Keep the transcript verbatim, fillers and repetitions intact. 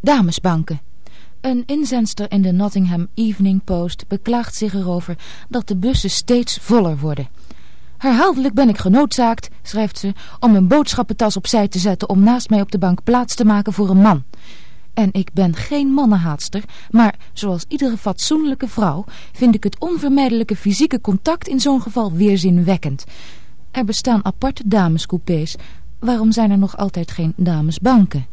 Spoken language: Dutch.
Damesbanken. Een inzendster in de Nottingham Evening Post beklaagt zich erover dat de bussen steeds voller worden. Herhaaldelijk ben ik genoodzaakt, schrijft ze, om een boodschappentas opzij te zetten om naast mij op de bank plaats te maken voor een man. En ik ben geen mannenhaatster, maar zoals iedere fatsoenlijke vrouw vind ik het onvermijdelijke fysieke contact in zo'n geval weerzinwekkend. Er bestaan aparte damescoupés. Waarom zijn er nog altijd geen damesbanken?